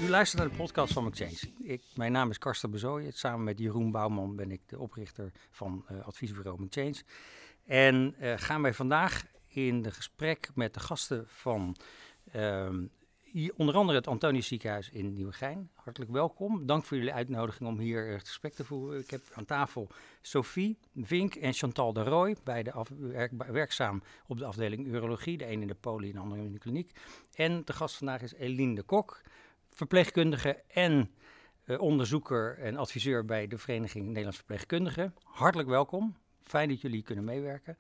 luistert naar de podcast van McChange. Mijn naam is Karsten Bezooijen. Samen met Jeroen Bouwman ben ik de oprichter van adviesbureau McChange. En gaan wij vandaag in de gesprek met de gasten van onder andere het Antonius Ziekenhuis in Nieuwegein. Hartelijk welkom. Dank voor jullie uitnodiging om hier het gesprek te voeren. Ik heb aan tafel Sophie Vink en Chantal de Rooij, beide werkzaam op de afdeling urologie. De een in de poli en de andere in de kliniek. En de gast vandaag is Eline de Kok, verpleegkundige en onderzoeker en adviseur bij de Vereniging Nederlands Verpleegkundigen. Hartelijk welkom. Fijn dat jullie kunnen meewerken.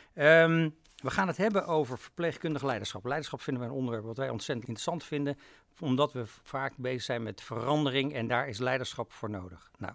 We gaan het hebben over verpleegkundig leiderschap. Leiderschap vinden we een onderwerp wat wij ontzettend interessant vinden, omdat we vaak bezig zijn met verandering en daar is leiderschap voor nodig. Nou,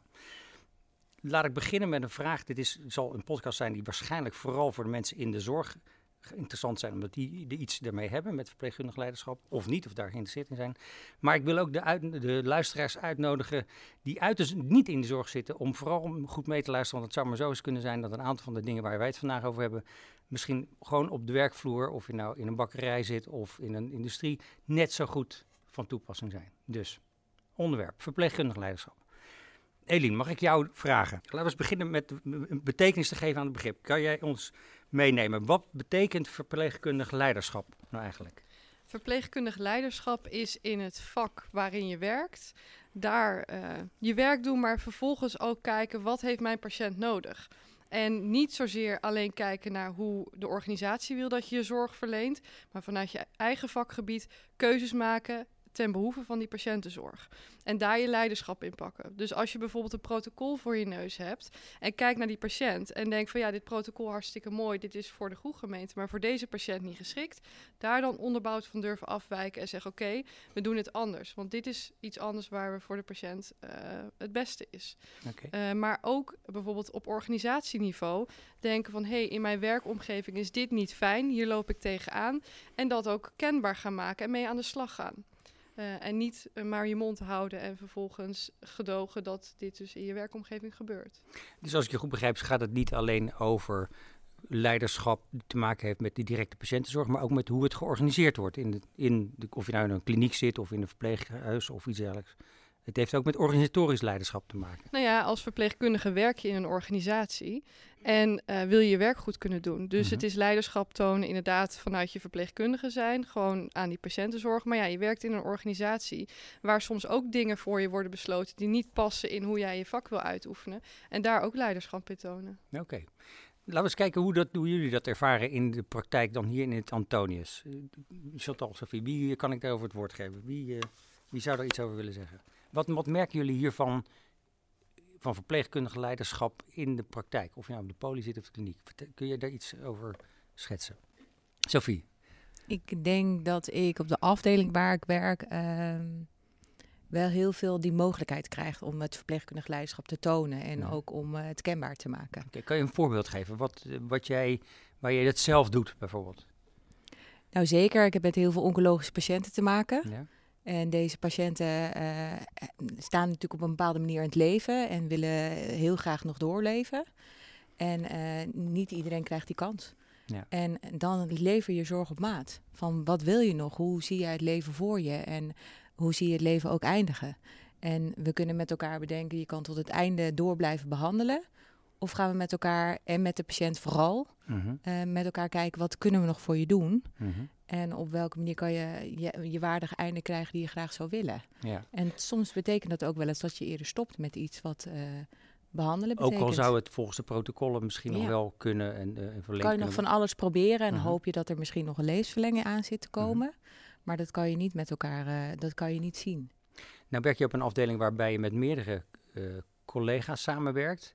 laat ik beginnen met een vraag. Zal een podcast zijn die waarschijnlijk vooral voor de mensen in de zorg interessant zijn, omdat die iets ermee hebben met verpleegkundig leiderschap, of niet, of daar geïnteresseerd in zijn. Maar ik wil ook de luisteraars uitnodigen die niet in de zorg zitten, om vooral goed mee te luisteren, want het zou maar zo eens kunnen zijn dat een aantal van de dingen waar wij het vandaag over hebben, misschien gewoon op de werkvloer, of je nou in een bakkerij zit of in een industrie, net zo goed van toepassing zijn. Dus, onderwerp, verpleegkundig leiderschap. Eline, mag ik jou vragen? Laten we eens beginnen met een betekenis te geven aan het begrip. Kan jij ons meenemen? Wat betekent verpleegkundig leiderschap nou eigenlijk? Verpleegkundig leiderschap is in het vak waarin je werkt. Daar je werk doen, maar vervolgens ook kijken, wat heeft mijn patiënt nodig? En niet zozeer alleen kijken naar hoe de organisatie wil dat je je zorg verleent, maar vanuit je eigen vakgebied keuzes maken ten behoeve van die patiëntenzorg. En daar je leiderschap in pakken. Dus als je bijvoorbeeld een protocol voor je neus hebt en kijkt naar die patiënt en denkt van ja, dit protocol hartstikke mooi, dit is voor de groeggemeente, maar voor deze patiënt niet geschikt. Daar dan onderbouwd van durven afwijken en zeggen oké, we doen het anders. Want dit is iets anders waar we voor de patiënt het beste is. Okay. Maar ook bijvoorbeeld op organisatieniveau denken van in mijn werkomgeving is dit niet fijn, hier loop ik tegenaan. En dat ook kenbaar gaan maken en mee aan de slag gaan. En niet maar je mond houden en vervolgens gedogen dat dit dus in je werkomgeving gebeurt. Dus als ik je goed begrijp, gaat het niet alleen over leiderschap die te maken heeft met die directe patiëntenzorg, maar ook met hoe het georganiseerd wordt. Of je nou in een kliniek zit of in een verpleeghuis of iets dergelijks. Het heeft ook met organisatorisch leiderschap te maken. Nou ja, als verpleegkundige werk je in een organisatie en wil je je werk goed kunnen doen. Dus het is leiderschap tonen inderdaad vanuit je verpleegkundige zijn, gewoon aan die patiëntenzorg. Maar ja, je werkt in een organisatie waar soms ook dingen voor je worden besloten die niet passen in hoe jij je vak wil uitoefenen. En daar ook leiderschap in tonen. Oké. Laten we eens kijken hoe jullie dat ervaren in de praktijk dan hier in het Antonius. Chantal, Sophie, wie kan ik daarover het woord geven? Wie zou daar iets over willen zeggen? Wat merken jullie hiervan van verpleegkundig leiderschap in de praktijk? Of je nou op de poli zit of de kliniek. Kun je daar iets over schetsen? Sophie? Ik denk dat ik op de afdeling waar ik werk wel heel veel die mogelijkheid krijg om het verpleegkundig leiderschap te tonen. En ook om het kenbaar te maken. Okay, kan je een voorbeeld geven? Waar jij dat zelf doet bijvoorbeeld? Nou zeker, ik heb met heel veel oncologische patiënten te maken. Ja. En deze patiënten staan natuurlijk op een bepaalde manier in het leven en willen heel graag nog doorleven. En niet iedereen krijgt die kans. Ja. En dan lever je zorg op maat. Van wat wil je nog? Hoe zie jij het leven voor je? En hoe zie je het leven ook eindigen? En we kunnen met elkaar bedenken, je kan tot het einde door blijven behandelen. Of gaan we met elkaar en met de patiënt vooral met elkaar kijken, wat kunnen we nog voor je doen? En op welke manier kan je waardige einde krijgen die je graag zou willen. Ja. En soms betekent dat ook wel eens dat je eerder stopt met iets wat behandelen betekent. Ook al zou het volgens de protocollen misschien nog wel kunnen en verlengen. Kan je nog van alles proberen en hoop je dat er misschien nog een levensverlenging aan zit te komen. Maar dat kan je niet met elkaar, dat kan je niet zien. Nou werk je op een afdeling waarbij je met meerdere collega's samenwerkt.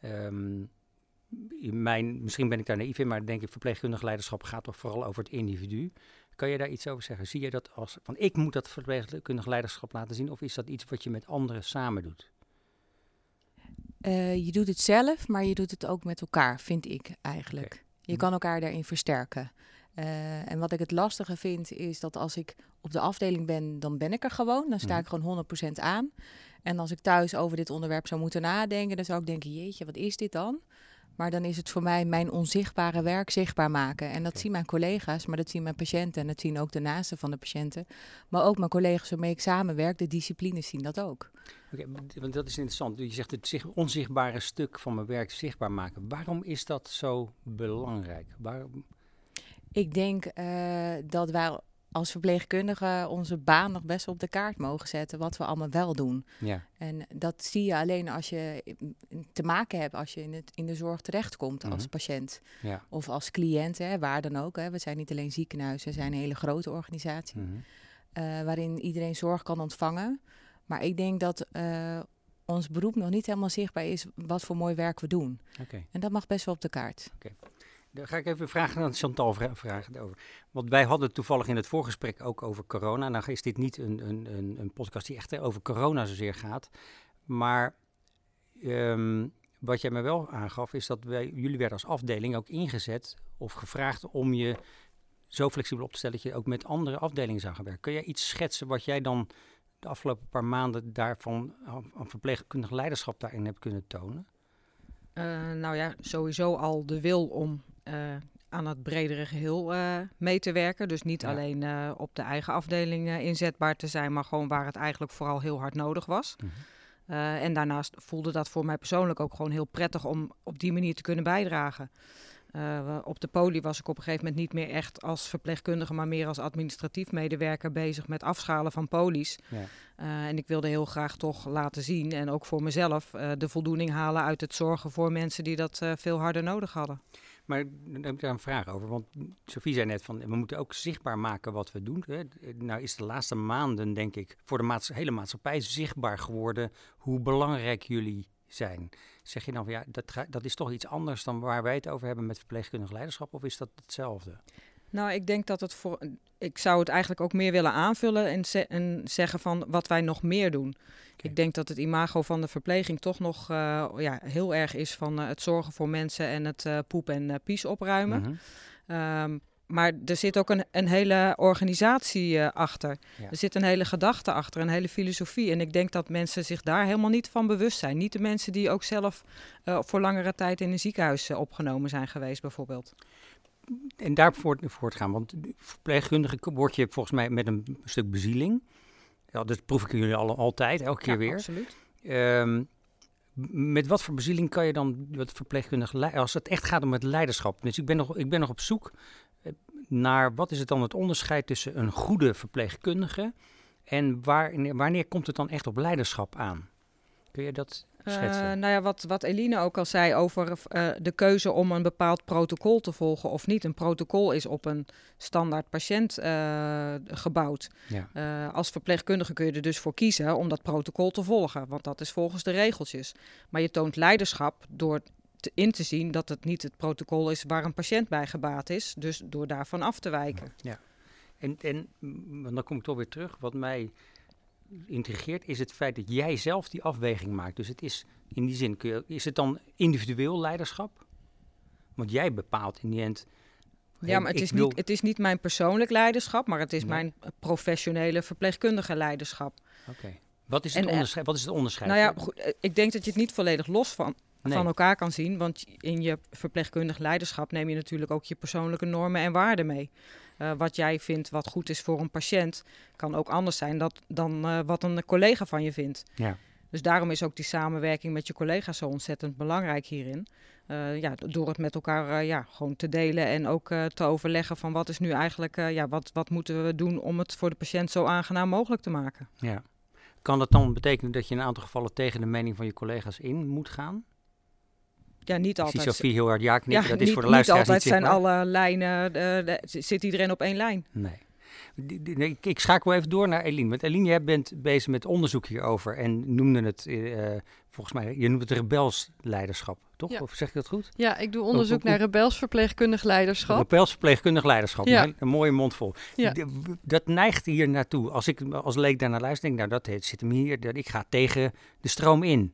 Misschien ben ik daar naïef in, maar denk ik verpleegkundig leiderschap gaat toch vooral over het individu. Kan je daar iets over zeggen? Zie je dat als van ik moet dat verpleegkundig leiderschap laten zien, of is dat iets wat je met anderen samen doet? Je doet het zelf, maar je doet het ook met elkaar, vind ik eigenlijk. Okay. Je kan elkaar daarin versterken. En wat ik het lastige vind, is dat als ik op de afdeling ben, dan ben ik er gewoon. Dan sta ik gewoon 100% aan. En als ik thuis over dit onderwerp zou moeten nadenken, dan zou ik denken, jeetje, wat is dit dan? Maar dan is het voor mij mijn onzichtbare werk zichtbaar maken. En dat zien mijn collega's, maar dat zien mijn patiënten. En dat zien ook de naasten van de patiënten. Maar ook mijn collega's waarmee ik samenwerk, de disciplines zien dat ook. Oké, want dat is interessant. Je zegt het onzichtbare stuk van mijn werk zichtbaar maken. Waarom is dat zo belangrijk? Ik denk dat wij als verpleegkundige onze baan nog best op de kaart mogen zetten, wat we allemaal wel doen. Ja. En dat zie je alleen als je te maken hebt, als je in de zorg terechtkomt als patiënt. Ja. Of als cliënt, waar dan ook. We zijn niet alleen ziekenhuizen, we zijn een hele grote organisatie. Waarin iedereen zorg kan ontvangen. Maar ik denk dat ons beroep nog niet helemaal zichtbaar is wat voor mooi werk we doen. Okay. En dat mag best wel op de kaart. Okay. Dan ga ik even vragen aan Chantal vragen over. Want wij hadden toevallig in het voorgesprek ook over corona. Nou is dit niet een podcast die echt over corona zozeer gaat. Maar wat jij me wel aangaf is dat jullie werden als afdeling ook ingezet of gevraagd om je zo flexibel op te stellen dat je ook met andere afdelingen zou gaan werken. Kun jij iets schetsen wat jij dan de afgelopen paar maanden daarvan aan verpleegkundig leiderschap daarin hebt kunnen tonen? Nou ja, sowieso al de wil om aan het bredere geheel mee te werken. Dus niet alleen op de eigen afdeling inzetbaar te zijn, maar gewoon waar het eigenlijk vooral heel hard nodig was. En daarnaast voelde dat voor mij persoonlijk ook gewoon heel prettig om op die manier te kunnen bijdragen. Op de poli was ik op een gegeven moment niet meer echt als verpleegkundige, maar meer als administratief medewerker bezig met afschalen van polies. Ja. En ik wilde heel graag toch laten zien en ook voor mezelf de voldoening halen uit het zorgen voor mensen die dat veel harder nodig hadden. Maar dan heb ik daar een vraag over, want Sophie zei net van we moeten ook zichtbaar maken wat we doen. Hè. Nou is de laatste maanden denk ik voor de hele maatschappij zichtbaar geworden hoe belangrijk jullie zijn. Zeg je dan van dat is toch iets anders dan waar wij het over hebben met verpleegkundig leiderschap, of is dat hetzelfde? Nou, ik denk dat ik zou het eigenlijk ook meer willen aanvullen en zeggen van wat wij nog meer doen. Okay. Ik denk dat het imago van de verpleging toch nog heel erg is van het zorgen voor mensen en het poep en pies opruimen. Maar er zit ook een hele organisatie achter. Ja. Er zit een hele gedachte achter, een hele filosofie. En ik denk dat mensen zich daar helemaal niet van bewust zijn. Niet de mensen die ook zelf voor langere tijd in een ziekenhuis opgenomen zijn geweest bijvoorbeeld. En daar voortgaan, want verpleegkundige word je volgens mij met een stuk bezieling. Ja, dat proef ik jullie altijd, elke keer weer. Absoluut. Met wat voor bezieling kan je dan wat verpleegkundig als het echt gaat om het leiderschap? Dus ik ben nog op zoek naar wat is het dan het onderscheid tussen een goede verpleegkundige en wanneer komt het dan echt op leiderschap aan? Kun je dat schetsen? Wat Eline ook al zei over de keuze om een bepaald protocol te volgen of niet. Een protocol is op een standaard patiënt gebouwd. Ja. Als verpleegkundige kun je er dus voor kiezen om dat protocol te volgen, want dat is volgens de regeltjes. Maar je toont leiderschap door in te zien dat het niet het protocol is waar een patiënt bij gebaat is, dus door daarvan af te wijken. Ja. En dan kom ik toch weer terug, wat mij intrigeert is het feit dat jij zelf die afweging maakt. Dus het is in die zin, is het dan individueel leiderschap? Want jij bepaalt in die end. Ja, maar het is niet mijn persoonlijk leiderschap, maar het is mijn professionele verpleegkundige leiderschap. Oké. Wat is het onderscheid? Nou ja, goed, ik denk dat je het niet volledig los van elkaar kan zien. Want in je verpleegkundig leiderschap neem je natuurlijk ook je persoonlijke normen en waarden mee. Wat jij vindt wat goed is voor een patiënt kan ook anders zijn dan wat een collega van je vindt. Ja. Dus daarom is ook die samenwerking met je collega's zo ontzettend belangrijk hierin. Door het met elkaar gewoon te delen en ook te overleggen van wat is nu eigenlijk, wat moeten we doen om het voor de patiënt zo aangenaam mogelijk te maken. Ja. Kan dat dan betekenen dat je in een aantal gevallen tegen de mening van je collega's in moet gaan? Ja, niet altijd. Ik zie Sophie heel hard ja knikken. Dat is voor de luisteraars niet altijd zijn alle lijnen, zit iedereen op één lijn. Nee. Ik schakel even door naar Eline. Want Eline, jij bent bezig met onderzoek hierover en noemde het, volgens mij, je noemt het rebels leiderschap, toch? Ja. Of zeg ik dat goed? Ja, ik doe onderzoek naar rebels verpleegkundig leiderschap. Rebels verpleegkundig leiderschap, een mooie mond vol. Ja. Dat neigt hier naartoe. Als ik als leek daarnaar luister, denk ik, nou dat zit hem hier, ik ga tegen de stroom in.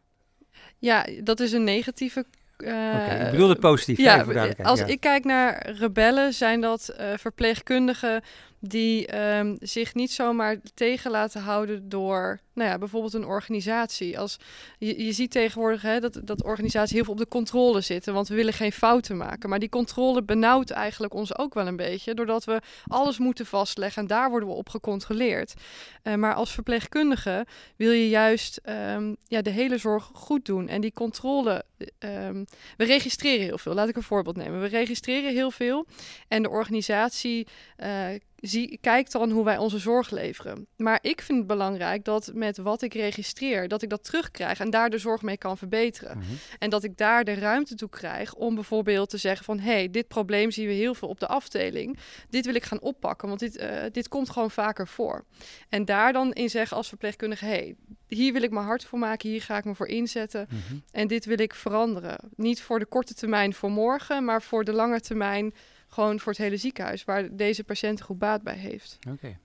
Ja, dat is een negatieve. Ik bedoel het positief. Ja, als ik kijk naar rebellen, zijn dat verpleegkundigen die zich niet zomaar tegen laten houden door bijvoorbeeld een organisatie. Als je ziet tegenwoordig dat organisaties heel veel op de controle zitten, want we willen geen fouten maken. Maar die controle benauwt eigenlijk ons ook wel een beetje, doordat we alles moeten vastleggen en daar worden we op gecontroleerd. Maar als verpleegkundige wil je juist de hele zorg goed doen. En die controle, we registreren heel veel. Laat ik een voorbeeld nemen. We registreren heel veel en de organisatie kijkt dan hoe wij onze zorg leveren. Maar ik vind het belangrijk dat met wat ik registreer, dat ik dat terugkrijg en daar de zorg mee kan verbeteren. Mm-hmm. En dat ik daar de ruimte toe krijg om bijvoorbeeld te zeggen van dit probleem zien we heel veel op de afdeling. Dit wil ik gaan oppakken, want dit komt gewoon vaker voor. En daar dan in zeggen als verpleegkundige, hier wil ik me hard voor maken, hier ga ik me voor inzetten. Mm-hmm. En dit wil ik veranderen. Niet voor de korte termijn voor morgen, maar voor de lange termijn gewoon voor het hele ziekenhuis, waar deze patiënt goed baat bij heeft. Oké.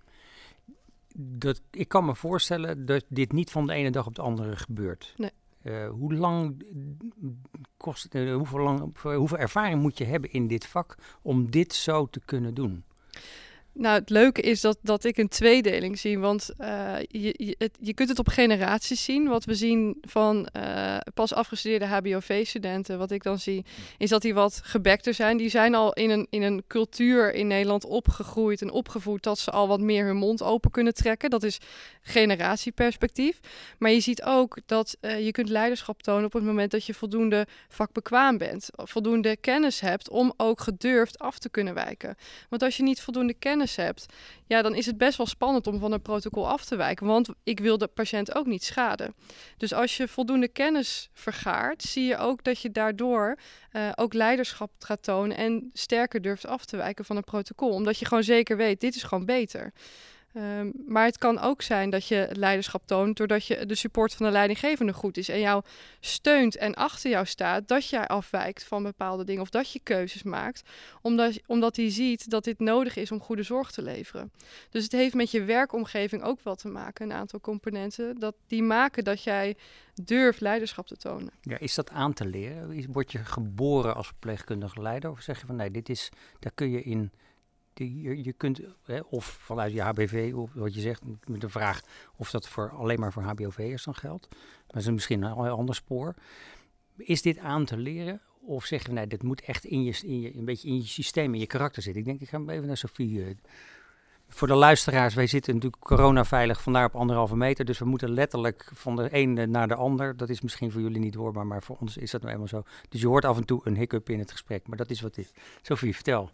Ik kan me voorstellen dat dit niet van de ene dag op de andere gebeurt. Nee. Hoe lang kost het, hoeveel ervaring moet je hebben in dit vak om dit zo te kunnen doen? Nou, het leuke is dat ik een tweedeling zie, want je kunt het op generaties zien. Wat we zien van pas afgestudeerde HBOV-studenten, wat ik dan zie, is dat die wat gebekter zijn. Die zijn al in een cultuur in Nederland opgegroeid en opgevoed dat ze al wat meer hun mond open kunnen trekken. Dat is generatieperspectief. Maar je ziet ook dat je kunt leiderschap tonen op het moment dat je voldoende vakbekwaam bent. Voldoende kennis hebt om ook gedurfd af te kunnen wijken. Want als je niet voldoende kennis hebt, dan is het best wel spannend om van een protocol af te wijken, want ik wil de patiënt ook niet schaden. Dus als je voldoende kennis vergaart, zie je ook dat je daardoor ook leiderschap gaat tonen en sterker durft af te wijken van een protocol, omdat je gewoon zeker weet, dit is gewoon beter. Maar het kan ook zijn dat je leiderschap toont doordat je de support van de leidinggevende goed is en jou steunt en achter jou staat dat jij afwijkt van bepaalde dingen of dat je keuzes maakt, omdat hij ziet dat dit nodig is om goede zorg te leveren. Dus het heeft met je werkomgeving ook wel te maken, een aantal componenten, die maken dat jij durft leiderschap te tonen. Ja, is dat aan te leren? Word je geboren als verpleegkundige leider of zeg je van nee, daar kun je in... Je kunt, of vanuit je HBV, of wat je zegt, met de vraag of dat alleen maar voor HBOV'ers dan geldt. Maar dat is misschien een ander spoor. Is dit aan te leren? Of zeg je, nee, dit moet echt een beetje in je systeem, in je karakter zitten? Ik ga even naar Sophie. Voor de luisteraars, wij zitten natuurlijk coronaveilig, vandaar op 1,5 meter. Dus we moeten letterlijk van de ene naar de ander. Dat is misschien voor jullie niet hoorbaar, maar voor ons is dat nou eenmaal zo. Dus je hoort af en toe een hiccup in het gesprek, maar dat is wat het is. Sophie, vertel.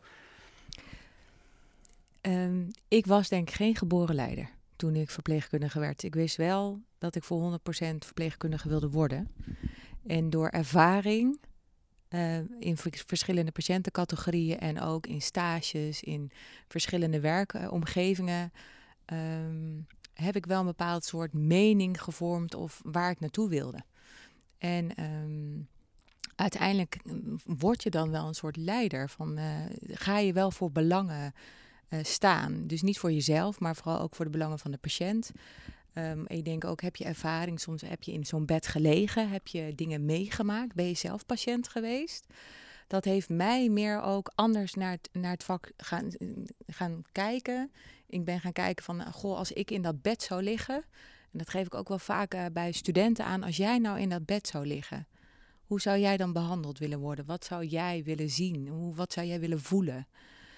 Ik was denk ik geen geboren leider toen ik verpleegkundige werd. Ik wist wel dat ik voor 100% verpleegkundige wilde worden. En door ervaring in verschillende patiëntencategorieën en ook in stages, in verschillende werkomgevingen, heb ik wel een bepaald soort mening gevormd of waar ik naartoe wilde. En uiteindelijk word je dan wel een soort leider van ga je wel voor belangen staan. Dus niet voor jezelf, maar vooral ook voor de belangen van de patiënt. Ik denk ook, heb je ervaring, soms heb je in zo'n bed gelegen, heb je dingen meegemaakt, ben je zelf patiënt geweest. Dat heeft mij meer ook anders naar het vak gaan kijken. Ik ben gaan kijken van, als ik in dat bed zou liggen, en dat geef ik ook wel vaak bij studenten aan, als jij nou in dat bed zou liggen, hoe zou jij dan behandeld willen worden? Wat zou jij willen zien? Wat zou jij willen voelen?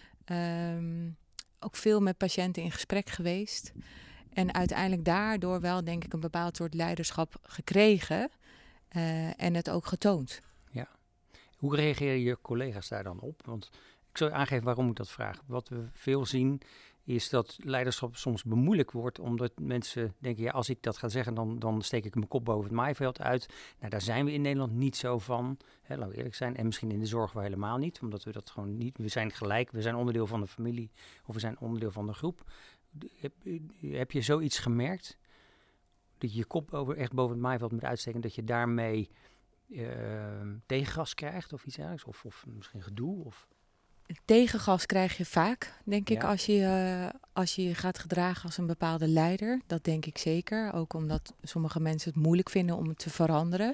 Ook veel met patiënten in gesprek geweest. En uiteindelijk daardoor wel, denk ik, een bepaald soort leiderschap gekregen. En het ook getoond. Ja. Hoe reageren je collega's daar dan op? Want ik zal aangeven waarom ik dat vraag. Wat we veel zien is dat leiderschap soms bemoeilijkt wordt. Omdat mensen denken, als ik dat ga zeggen, dan steek ik mijn kop boven het maaiveld uit. Nou, daar zijn we in Nederland niet zo van. Laten we eerlijk zijn. En misschien in de zorg wel helemaal niet. Omdat we dat gewoon niet... We zijn gelijk, we zijn onderdeel van de familie. Of we zijn onderdeel van de groep. Heb je zoiets gemerkt? Dat je je kop echt boven het maaiveld moet uitsteken. Dat je daarmee tegengas krijgt of iets dergelijks? Of misschien gedoe? Tegengas krijg je vaak, denk ik, als je gaat gedragen als een bepaalde leider. Dat denk ik zeker. Ook omdat sommige mensen het moeilijk vinden om het te veranderen.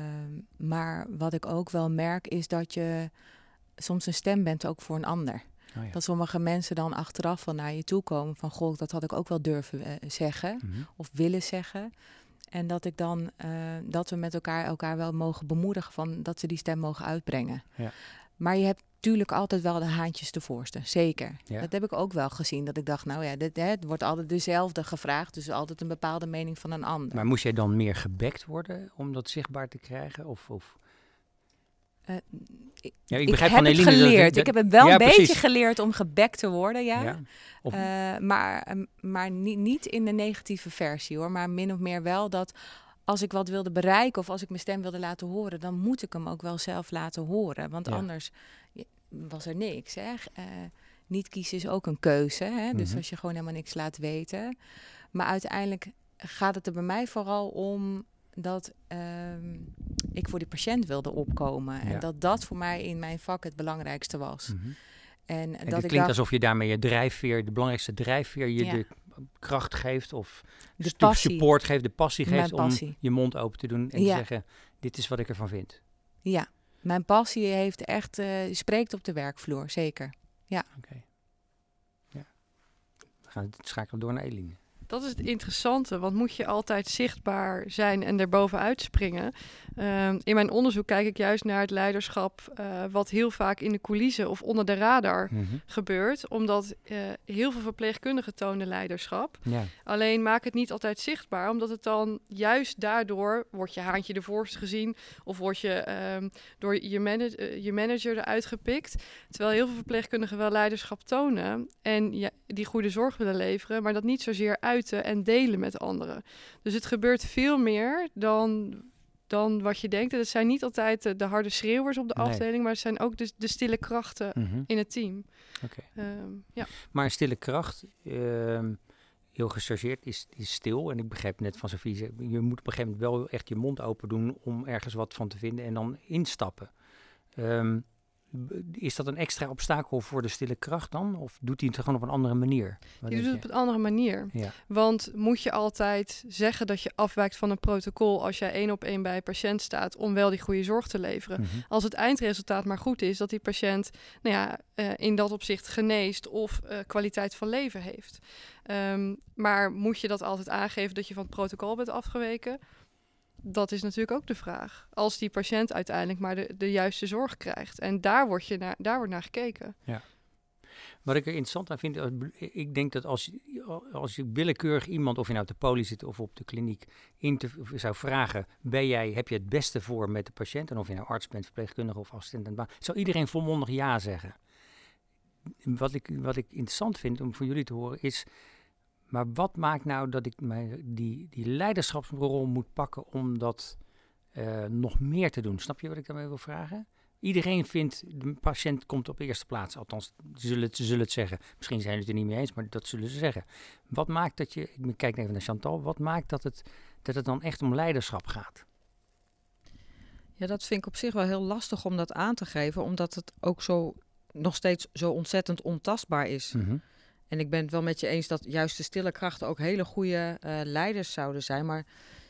Maar wat ik ook wel merk is dat je soms een stem bent ook voor een ander. Oh ja. Dat sommige mensen dan achteraf van naar je toe komen van, goh, dat had ik ook wel durven zeggen of willen zeggen. En dat ik dan, dat we met elkaar wel mogen bemoedigen van dat ze die stem mogen uitbrengen. Ja. Maar je hebt natuurlijk altijd wel de haantjes de voorste, zeker. Ja. Dat heb ik ook wel gezien, dat ik dacht, nou ja, het wordt altijd dezelfde gevraagd, dus altijd een bepaalde mening van een ander. Maar moest jij dan meer gebackt worden om dat zichtbaar te krijgen? Ik begrijp heb van het Eline geleerd. Ik heb het wel een beetje precies. geleerd om gebackt te worden, ja. Ja. Of- Maar niet in de negatieve versie, hoor. Maar min of meer wel dat als ik wat wilde bereiken of als ik mijn stem wilde laten horen, dan moet ik hem ook wel zelf laten horen. Want anders was er niks, hè. Niet kiezen is ook een keuze, hè. Dus als je gewoon helemaal niks laat weten. Maar uiteindelijk gaat het er bij mij vooral om dat ik voor die patiënt wilde opkomen. Ja. En dat voor mij in mijn vak het belangrijkste was. En het dat ik klinkt alsof je daarmee je drijfveer, de belangrijkste drijfveer, je Ja. de kracht geeft of De passie. support geeft, de passie Mijn geeft passie. om je mond open te doen en te zeggen, dit is wat ik ervan vind. Ja, mijn passie heeft echt, spreekt op de werkvloer, zeker. Ja. Oké. Ja. We gaan schakelen door naar Eline. Dat is het interessante, want moet je altijd zichtbaar zijn en erbovenuit springen? In mijn onderzoek kijk ik juist naar het leiderschap wat heel vaak in de coulissen of onder de radar gebeurt. Omdat heel veel verpleegkundigen tonen leiderschap. Ja. Alleen maak het niet altijd zichtbaar, omdat het dan juist daardoor wordt je haantje de voorste gezien of word je door je manager eruit gepikt. Terwijl heel veel verpleegkundigen wel leiderschap tonen en die goede zorg willen leveren, maar dat niet zozeer uiten en delen met anderen. Dus het gebeurt veel meer dan wat je denkt. En het zijn niet altijd de harde schreeuwers op de afdeling, maar het zijn ook de stille krachten in het team. Okay. Ja. Maar een stille kracht, heel gechargeerd, is stil. En ik begrijp net van Sophie, je moet op een gegeven moment wel echt je mond open doen om ergens wat van te vinden en dan instappen. Is dat een extra obstakel voor de stille kracht dan? Of doet hij het gewoon op een andere manier? Je doet het op een andere manier. Ja. Want moet je altijd zeggen dat je afwijkt van een protocol als jij 1-op-1 bij een patiënt staat om wel die goede zorg te leveren? Als het eindresultaat maar goed is, dat die patiënt in dat opzicht geneest of kwaliteit van leven heeft. Maar moet je dat altijd aangeven dat je van het protocol bent afgeweken? Dat is natuurlijk ook de vraag. Als die patiënt uiteindelijk maar de juiste zorg krijgt. En daar wordt naar gekeken. Ja. Wat ik er interessant aan vind, ik denk dat als je willekeurig iemand, of je nou op de poli zit of op de kliniek, zou vragen, heb je het beste voor met de patiënt? En of je nou arts bent, verpleegkundige of assistent aan de baan, zou iedereen volmondig ja zeggen. Wat ik interessant vind om van jullie te horen is, maar wat maakt nou dat ik die leiderschapsrol moet pakken om dat nog meer te doen? Snap je wat ik daarmee wil vragen? Iedereen vindt, de patiënt komt op eerste plaats. Althans, ze zullen het zeggen. Misschien zijn ze het er niet mee eens, maar dat zullen ze zeggen. Wat maakt dat je, ik kijk even naar Chantal, wat maakt dat het dan echt om leiderschap gaat? Ja, dat vind ik op zich wel heel lastig om dat aan te geven, omdat het ook nog steeds zo ontzettend ontastbaar is. En ik ben het wel met je eens dat juist de stille krachten ook hele goede leiders zouden zijn. Maar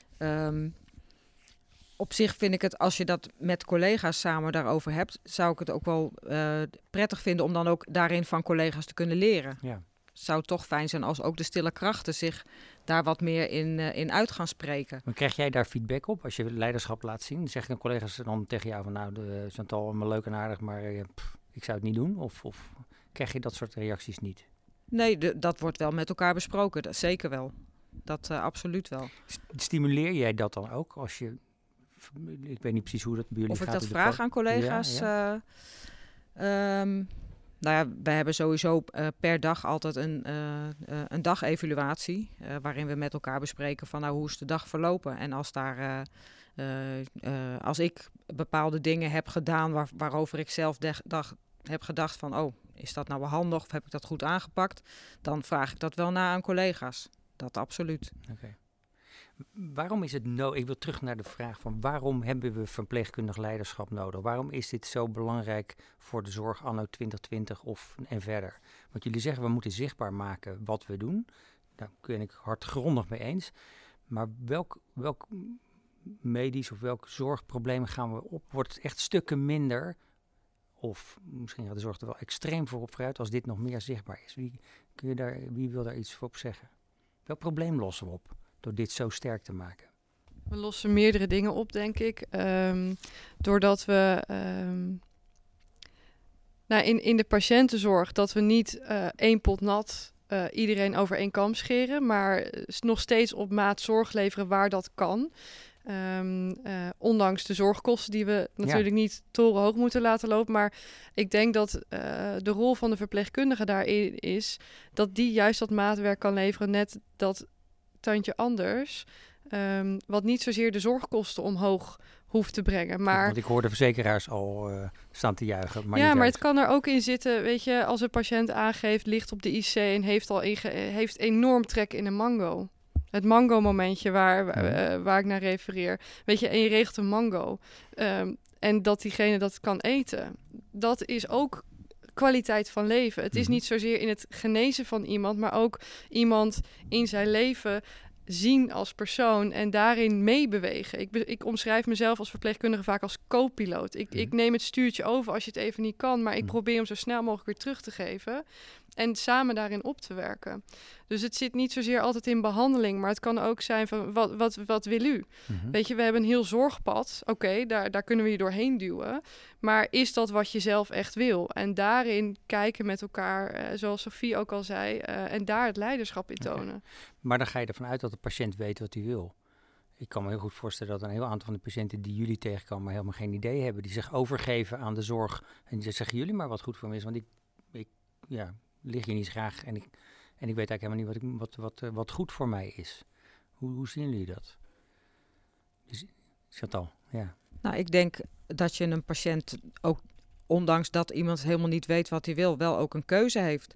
op zich vind ik het, als je dat met collega's samen daarover hebt, zou ik het ook wel prettig vinden om dan ook daarin van collega's te kunnen leren. Ja. Het zou toch fijn zijn als ook de stille krachten zich daar wat meer in uit gaan spreken. Maar krijg jij daar feedback op als je leiderschap laat zien? Zeggen collega's dan tegen jou van Chantal, allemaal leuk en aardig, maar ik zou het niet doen? Of krijg je dat soort reacties niet? Nee, dat wordt wel met elkaar besproken, dat zeker wel. Dat absoluut wel. Stimuleer jij dat dan ook als je... Ik weet niet precies hoe dat bij jullie gaat. Of ik dat vraag aan collega's? Ja. Wij hebben sowieso per dag altijd een dagevaluatie. Waarin we met elkaar bespreken van hoe is de dag verlopen. En als ik bepaalde dingen heb gedaan waarover ik zelf heb gedacht van is dat nou wel handig of heb ik dat goed aangepakt? Dan vraag ik dat wel na aan collega's. Dat absoluut. Okay. Waarom is het nodig? Ik wil terug naar de vraag van waarom hebben we verpleegkundig leiderschap nodig? Waarom is dit zo belangrijk voor de zorg anno 2020 en verder? Want jullie zeggen we moeten zichtbaar maken wat we doen. Daar ben ik hardgrondig mee eens. Maar welk medisch of welk zorgprobleem gaan we op? Wordt het echt stukken minder Of misschien gaat de zorg er wel extreem voor op vooruit als dit nog meer zichtbaar is. Wie wil daar iets voor op zeggen? Welk probleem lossen we op door dit zo sterk te maken? We lossen meerdere dingen op, denk ik. Doordat we in de patiëntenzorg, dat we niet één pot nat iedereen over één kam scheren, maar nog steeds op maat zorg leveren waar dat kan. Ondanks de zorgkosten die we natuurlijk niet torenhoog moeten laten lopen. Maar ik denk dat de rol van de verpleegkundige daarin is dat die juist dat maatwerk kan leveren, net dat tandje anders. Wat niet zozeer de zorgkosten omhoog hoeft te brengen. Maar, want ik hoor de verzekeraars al staan te juichen. Maar het kan er ook in zitten, weet je, als een patiënt aangeeft, ligt op de IC en heeft enorm trek in een mango. Het mango-momentje waar ik naar refereer. Weet je, en je regelt een mango. En dat diegene dat kan eten. Dat is ook kwaliteit van leven. Het is niet zozeer in het genezen van iemand, maar ook iemand in zijn leven zien als persoon en daarin meebewegen. Ik omschrijf mezelf als verpleegkundige vaak als co-piloot. Ik neem het stuurtje over als je het even niet kan, maar ik probeer hem zo snel mogelijk weer terug te geven en samen daarin op te werken. Dus het zit niet zozeer altijd in behandeling, maar het kan ook zijn van wat wil u? Weet je, we hebben een heel zorgpad. Oké, daar kunnen we je doorheen duwen. Maar is dat wat je zelf echt wil? En daarin kijken met elkaar, zoals Sophie ook al zei, en daar het leiderschap in tonen. Okay. Maar dan ga je ervan uit dat de patiënt weet wat hij wil. Ik kan me heel goed voorstellen dat een heel aantal van de patiënten die jullie tegenkomen helemaal geen idee hebben. Die zich overgeven aan de zorg. En die zeggen jullie maar wat goed voor me is, want ik lig hier niet graag en ik weet eigenlijk helemaal niet wat goed voor mij is. Hoe zien jullie dat? Chantal, ja. Nou, ik denk dat je een patiënt ook, ondanks dat iemand helemaal niet weet wat hij wil, wel ook een keuze heeft.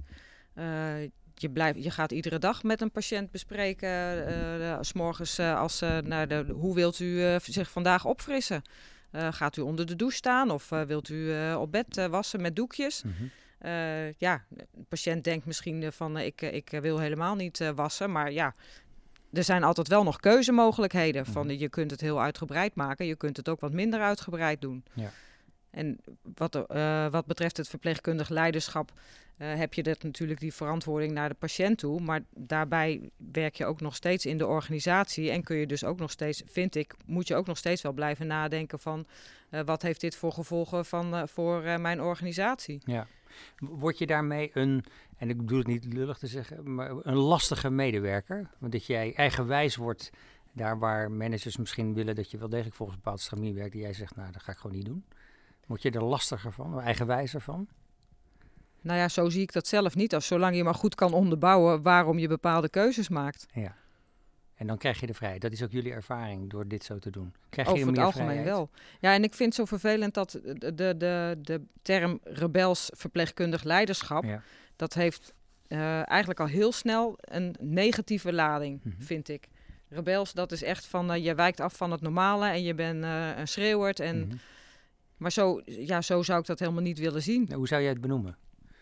Je gaat iedere dag met een patiënt bespreken. 's Morgens hoe wilt u zich vandaag opfrissen? Gaat u onder de douche staan of wilt u op bed wassen met doekjes? De patiënt denkt misschien van ik wil helemaal niet wassen, maar ja, er zijn altijd wel nog keuzemogelijkheden. Van je kunt het heel uitgebreid maken, je kunt het ook wat minder uitgebreid doen. Ja. En wat betreft het verpleegkundig leiderschap heb je natuurlijk die verantwoording naar de patiënt toe. Maar daarbij werk je ook nog steeds in de organisatie. En kun je dus ook nog steeds, moet je ook nog steeds wel blijven nadenken van wat heeft dit voor gevolgen voor mijn organisatie. Ja. Word je daarmee en ik bedoel het niet lullig te zeggen, maar een lastige medewerker? Want dat jij eigenwijs wordt daar waar managers misschien willen dat je wel degelijk volgens een bepaald stramien werkt, die jij zegt, nou, dat ga ik gewoon niet doen. Word je er lastiger van, eigenwijzer van? Nou ja, zo zie ik dat zelf niet. Zolang je maar goed kan onderbouwen waarom je bepaalde keuzes maakt. Ja. En dan krijg je de vrijheid. Dat is ook jullie ervaring door dit zo te doen. Krijg je over het algemeen vrijheid? Wel. Ja, en ik vind het zo vervelend dat de term rebels verpleegkundig leiderschap, dat heeft eigenlijk al heel snel een negatieve lading, vind ik. Rebels, dat is echt van je wijkt af van het normale en je bent een schreeuwert. Maar zo zou ik dat helemaal niet willen zien. Nou, hoe zou jij het benoemen?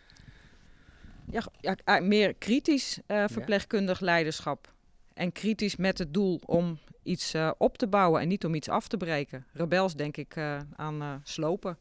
Ja, meer kritisch verpleegkundig leiderschap. En kritisch met het doel om iets op te bouwen en niet om iets af te breken. Rebels denk ik aan slopen.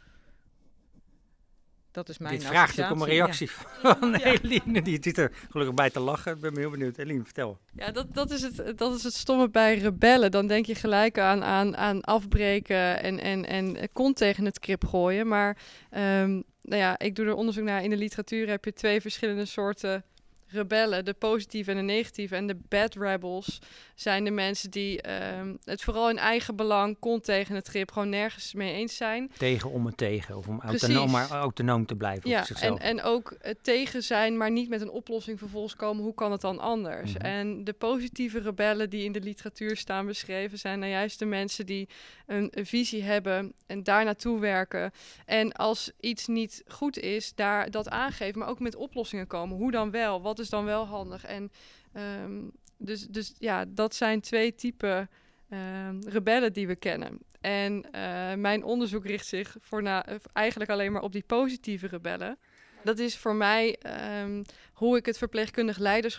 Dat is mijn associatie. Dit vraagt ook om een reactie van Eline. Die zit er gelukkig bij te lachen. Ik ben heel benieuwd. Eline, vertel. Ja, dat is het stomme bij rebellen. Dan denk je gelijk aan afbreken en kont tegen het krip gooien. Maar ik doe er onderzoek naar. In de literatuur heb je 2 verschillende soorten rebellen, de positieve en de negatieve. En de bad rebels zijn de mensen die het vooral in eigen belang, kont tegen het grip, gewoon nergens mee eens zijn. Tegen om het tegen, of om autonoom te blijven. Ja, en ook tegen zijn, maar niet met een oplossing vervolgens komen. Hoe kan het dan anders? En de positieve rebellen die in de literatuur staan beschreven zijn nou juist de mensen die een visie hebben en daar naartoe werken. En als iets niet goed is, daar dat aangeven, maar ook met oplossingen komen. Hoe dan wel? Wat is dan wel handig? En dus dat zijn 2 typen rebellen die we kennen. En mijn onderzoek richt zich eigenlijk alleen maar op die positieve rebellen. Dat is voor mij hoe ik het verpleegkundig leiderschap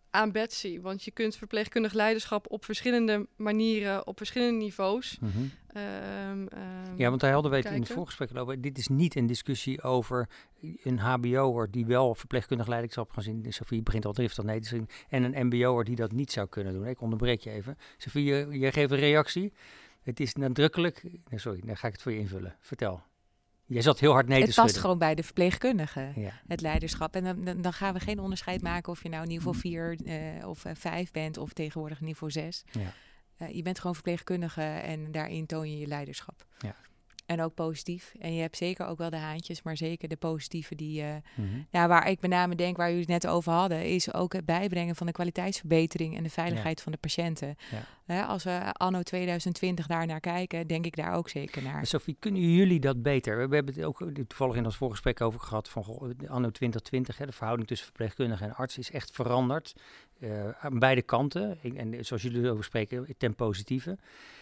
aan Betsy. Want je kunt verpleegkundig leiderschap op verschillende manieren, op verschillende niveaus. Ja, want daar hadden we het in het voorgesprek over. Dit is niet een discussie over een hbo'er die wel verpleegkundig leiderschap gaan zien. Sophie begint al driftig nee te zien. En een mbo'er die dat niet zou kunnen doen. Ik onderbreek je even. Sophie, je geeft een reactie. Het is nadrukkelijk... Nee, sorry, dan ga ik het voor je invullen. Vertel. Jij zat heel hard nee te schudden. Het past gewoon bij de verpleegkundige, het leiderschap. En dan gaan we geen onderscheid maken of je nou niveau 4 of 5 bent of tegenwoordig niveau 6. Ja. Je bent gewoon verpleegkundige en daarin toon je je leiderschap. Ja. En ook positief. En je hebt zeker ook wel de haantjes, maar zeker de positieve die... waar ik met name denk, waar jullie het net over hadden, is ook het bijbrengen van de kwaliteitsverbetering en de veiligheid van de patiënten. Ja. Als we anno 2020 daar naar kijken, denk ik daar ook zeker naar. Sophie, kunnen jullie dat beter? We hebben het ook toevallig in ons voorgesprek over gehad van anno 2020, de verhouding tussen verpleegkundige en arts is echt veranderd. Aan beide kanten. En zoals jullie erover spreken, ten positieve.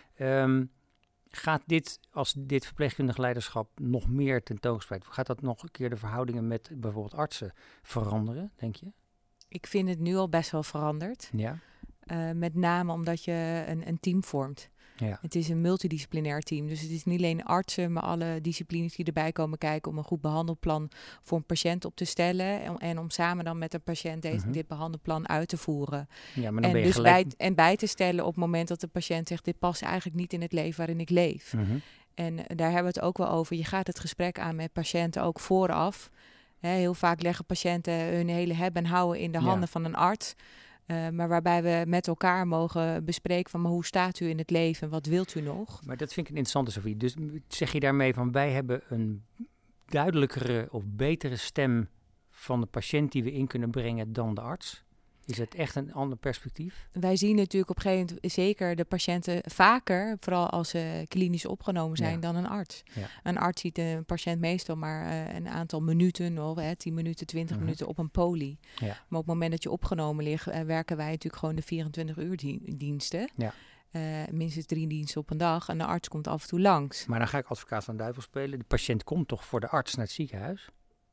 Gaat dit, als dit verpleegkundig leiderschap nog meer tentoongespreid wordt, gaat dat nog een keer de verhoudingen met bijvoorbeeld artsen veranderen, denk je? Ik vind het nu al best wel veranderd. Ja. Met name omdat je een team vormt. Ja. Het is een multidisciplinair team. Dus het is niet alleen artsen, maar alle disciplines die erbij komen kijken om een goed behandelplan voor een patiënt op te stellen. En om samen dan met de patiënt dit behandelplan uit te voeren. Ja, maar dan ben je dus gelijk... bij te stellen op het moment dat de patiënt zegt, dit past eigenlijk niet in het leven waarin ik leef. En daar hebben we het ook wel over. Je gaat het gesprek aan met patiënten ook vooraf. Heel vaak leggen patiënten hun hele hebben en houden in de handen van een arts. Maar waarbij we met elkaar mogen bespreken van, maar hoe staat u in het leven? Wat wilt u nog? Maar dat vind ik een interessante, Sophie. Dus zeg je daarmee van, wij hebben een duidelijkere of betere stem van de patiënt die we in kunnen brengen dan de arts? Is het echt een ander perspectief? Wij zien natuurlijk op een gegeven moment zeker de patiënten vaker, vooral als ze klinisch opgenomen zijn, dan een arts. Ja. Een arts ziet een patiënt meestal maar een aantal minuten, of 10 minuten, 20 minuten op een poli. Ja. Maar op het moment dat je opgenomen ligt, werken wij natuurlijk gewoon de 24 uur diensten. Ja. Minstens 3 diensten op een dag en de arts komt af en toe langs. Maar dan ga ik advocaat van de duivel spelen. De patiënt komt toch voor de arts naar het ziekenhuis?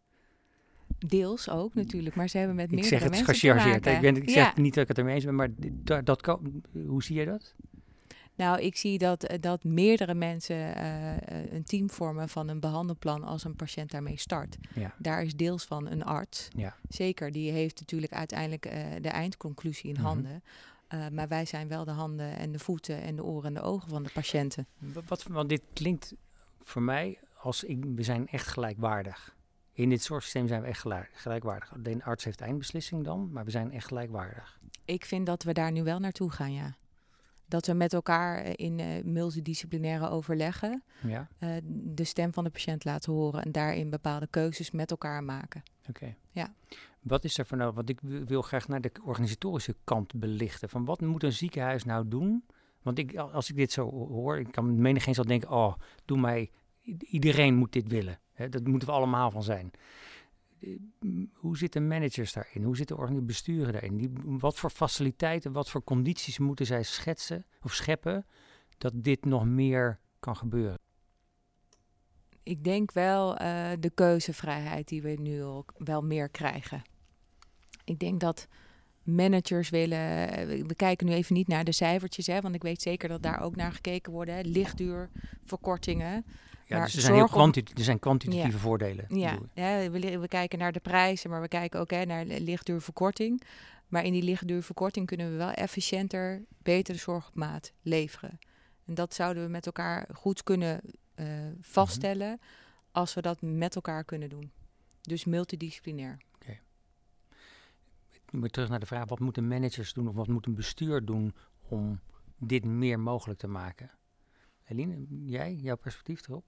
Deels ook natuurlijk, maar ze hebben met meerdere mensen te maken. Ik zeg het gechargeerd. Ik zeg niet dat ik het ermee eens ben, maar hoe zie je dat? Nou, ik zie dat meerdere mensen een team vormen van een behandelplan als een patiënt daarmee start. Ja. Daar is deels van een arts. Ja. Zeker, die heeft natuurlijk uiteindelijk de eindconclusie in handen. Maar wij zijn wel de handen en de voeten en de oren en de ogen van de patiënten. Want dit klinkt voor mij als we zijn echt gelijkwaardig. In dit zorgsysteem zijn we echt gelijkwaardig. De arts heeft eindbeslissing dan, maar we zijn echt gelijkwaardig. Ik vind dat we daar nu wel naartoe gaan, ja. Dat we met elkaar in multidisciplinaire overleggen de stem van de patiënt laten horen en daarin bepaalde keuzes met elkaar maken. Oké. Ja. Wat is er voor nou? Want ik wil graag naar de organisatorische kant belichten. Van wat moet een ziekenhuis nou doen? Want als ik dit zo hoor, ik kan menigeen zal denken, doe mij, iedereen moet dit willen. Dat moeten we allemaal van zijn. Hoe zitten managers daarin? Hoe zitten de besturen daarin? Wat voor faciliteiten, wat voor condities moeten zij schetsen of scheppen dat dit nog meer kan gebeuren? Ik denk wel de keuzevrijheid die we nu ook wel meer krijgen. Ik denk dat managers willen... We kijken nu even niet naar de cijfertjes, want ik weet zeker dat daar ook naar gekeken wordt. Lichtduur, verkortingen... Ja, dus er zijn kwantitatieve voordelen. Ja, we kijken naar de prijzen, maar we kijken ook naar lichtduurverkorting. Maar in die lichtduurverkorting kunnen we wel efficiënter, betere zorg op maat leveren. En dat zouden we met elkaar goed kunnen vaststellen als we dat met elkaar kunnen doen. Dus multidisciplinair. Okay. Ik moet terug naar de vraag, wat moeten managers doen of wat moet een bestuur doen om dit meer mogelijk te maken? Eline, jouw perspectief erop?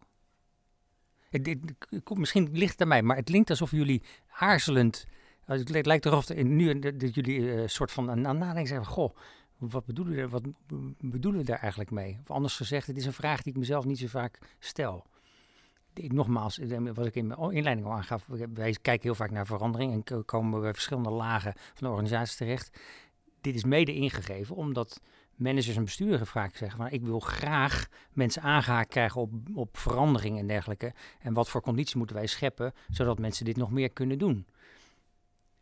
Misschien ligt het aan mij, maar het klinkt alsof jullie aarzelend... Het lijkt erop dat jullie een soort van aan nadenken zijn van... Goh, wat bedoelen we daar eigenlijk mee? Of anders gezegd, het is een vraag die ik mezelf niet zo vaak stel. Nogmaals, wat ik in mijn inleiding al aangaf... Wij kijken heel vaak naar verandering en komen bij verschillende lagen van de organisatie terecht. Dit is mede ingegeven omdat... managers en besturen vaak zeggen van ik wil graag mensen aangehaakt krijgen op verandering en dergelijke. En wat voor condities moeten wij scheppen, zodat mensen dit nog meer kunnen doen.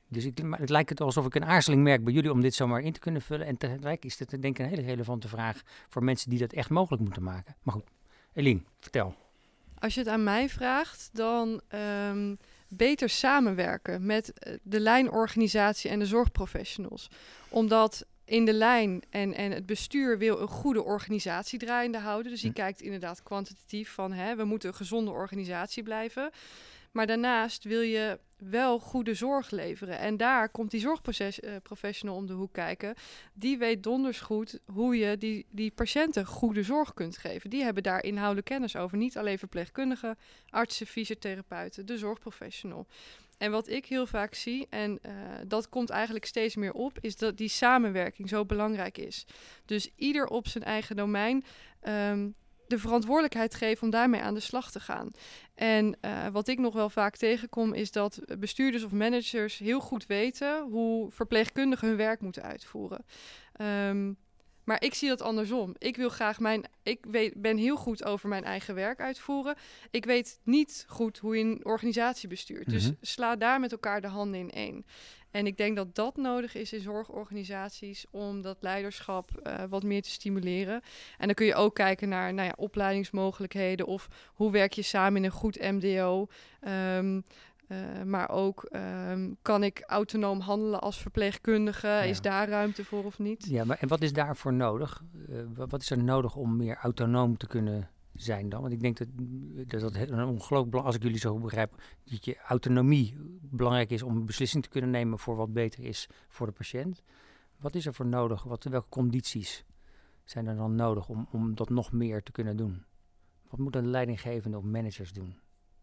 Dus het lijkt alsof ik een aarzeling merk bij jullie om dit zomaar in te kunnen vullen. En tegelijk is dit denk ik een hele relevante vraag voor mensen die dat echt mogelijk moeten maken. Maar goed, Eline, vertel. Als je het aan mij vraagt, dan beter samenwerken met de lijnorganisatie en de zorgprofessionals. Omdat in de lijn en het bestuur wil een goede organisatie draaiende houden. Dus die kijkt inderdaad kwantitatief van we moeten een gezonde organisatie blijven. Maar daarnaast wil je wel goede zorg leveren. En daar komt die zorgprofessional om de hoek kijken. Die weet donders goed hoe je die patiënten goede zorg kunt geven. Die hebben daar inhoudelijk kennis over. Niet alleen verpleegkundigen, artsen, fysiotherapeuten, de zorgprofessional. En wat ik heel vaak zie, en dat komt eigenlijk steeds meer op, is dat die samenwerking zo belangrijk is. Dus ieder op zijn eigen domein de verantwoordelijkheid geven om daarmee aan de slag te gaan. En wat ik nog wel vaak tegenkom is dat bestuurders of managers heel goed weten hoe verpleegkundigen hun werk moeten uitvoeren. Maar ik zie dat andersom. Ik wil graag ben heel goed over mijn eigen werk uitvoeren. Ik weet niet goed hoe je een organisatie bestuurt. Dus sla daar met elkaar de handen in één. En ik denk dat dat nodig is in zorgorganisaties om dat leiderschap wat meer te stimuleren. En dan kun je ook kijken naar opleidingsmogelijkheden of hoe werk je samen in een goed MDO. Maar ook kan ik autonoom handelen als verpleegkundige? Ja. Is daar ruimte voor of niet? Ja, maar en wat is daarvoor nodig? Wat is er nodig om meer autonoom te kunnen zijn dan? Want ik denk dat een ongelooflijk, als ik jullie zo begrijp, dat je autonomie belangrijk is om een beslissing te kunnen nemen voor wat beter is voor de patiënt. Wat is er voor nodig? Welke condities zijn er dan nodig om dat nog meer te kunnen doen? Wat moet een leidinggevende of managers doen?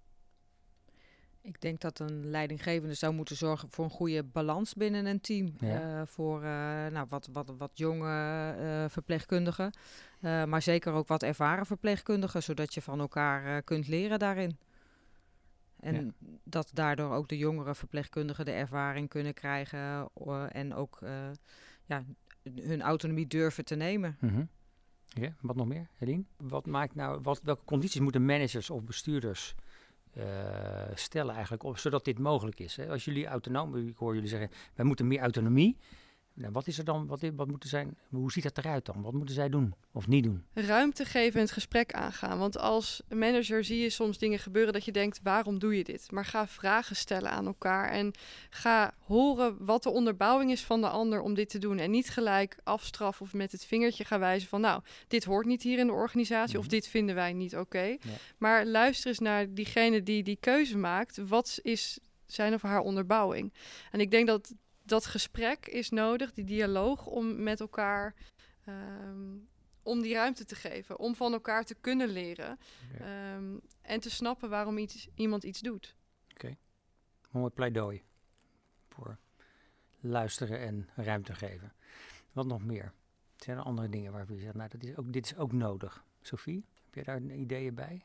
Ik denk dat een leidinggevende zou moeten zorgen voor een goede balans binnen een team. Ja. Voor wat jonge verpleegkundigen. Maar zeker ook wat ervaren verpleegkundigen. Zodat je van elkaar kunt leren daarin. En dat daardoor ook de jongere verpleegkundigen de ervaring kunnen krijgen. En ook hun autonomie durven te nemen. Mm-hmm. Ja, wat nog meer, Eline? Welke condities moeten managers of bestuurders stellen eigenlijk op, zodat dit mogelijk is? Hè? Als jullie autonoom, ik hoor jullie zeggen, wij moeten meer autonomie. Nou, wat is er dan? Wat moet er zijn? Hoe ziet dat eruit dan? Wat moeten zij doen of niet doen? Ruimte geven en het gesprek aangaan. Want als manager zie je soms dingen gebeuren dat je denkt, waarom doe je dit? Maar ga vragen stellen aan elkaar en ga horen wat de onderbouwing is van de ander om dit te doen. En niet gelijk afstraffen of met het vingertje gaan wijzen van, nou, dit hoort niet hier in de organisatie of dit vinden wij niet oké. Ja. Maar luister eens naar diegene die keuze maakt. Wat is zijn of haar onderbouwing? En ik denk dat gesprek is nodig, die dialoog, om met elkaar om die ruimte te geven, om van elkaar te kunnen leren en te snappen waarom iemand iets doet. Oké. Mooi pleidooi voor luisteren en ruimte geven. Wat nog meer? Zijn er andere dingen waarvan je zegt, nou, dit is ook nodig? Sophie, heb je daar ideeën bij?